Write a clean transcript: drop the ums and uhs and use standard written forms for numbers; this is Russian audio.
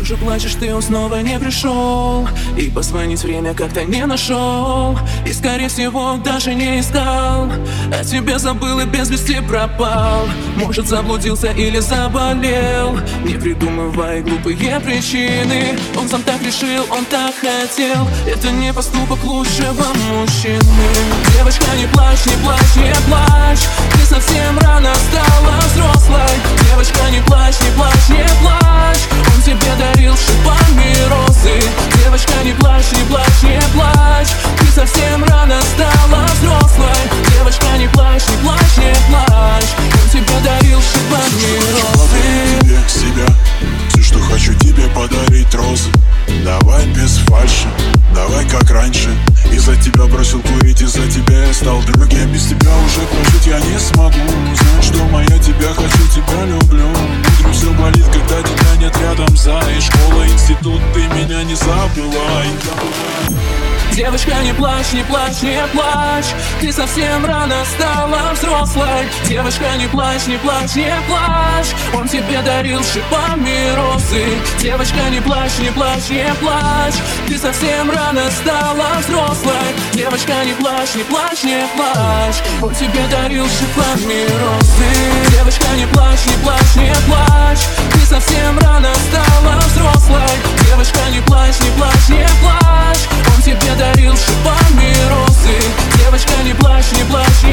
же плачешь ты, он снова не пришел, и позвонить время как-то не нашел, и скорее всего даже не искал. О тебе забыл и без вести пропал. Может, заблудился или заболел. Не придумывай глупые причины. Он сам так решил, он так хотел. Это не поступок лучшего мужчины. Девочка, не плачь, не плачь, не плачь. Ты совсем рано стала взрослой. Девочка, не плачь, не плачь, не плачь. Он тебе дарил шипами розы. Девочка, не плачь, не плачь, не плачь. Ты совсем рано стала взрослой. Девочка, не плачь, не плачь, не плачь. Он тебе дарил шипами розы. Тебе себя, все, что хочу тебе подарить, розы. Давай без фальши, давай как раньше. Из-за тебя бросил курить, из-за тебя я стал другим. Без тебя уже прожить я не смогу. Знаешь, что моя, тебя хочу, тебя люблю. Внутри все болит, когда тебя нет рядом. Зай, школа, институт, ты меня не забывай. Девочка, не плачь, не плачь, не плачь. Ты совсем рано стала взрослой. Девочка, не плачь, не плачь, не плачь. Он тебе дарил шипами розы. Девочка, не плачь, не плачь, не плачь. Ты совсем рано стала взрослой. Девочка, не плачь, не плачь, не плачь. Он тебе дарил шипами розы. Девочка, не плачь, не плачь, не плачь. Ты совсем рано стала взрослой. Девочка, не плачь, не плачь, не плачь. Он тебе дарил шипами розы. Девочка, не плачь, не плачь,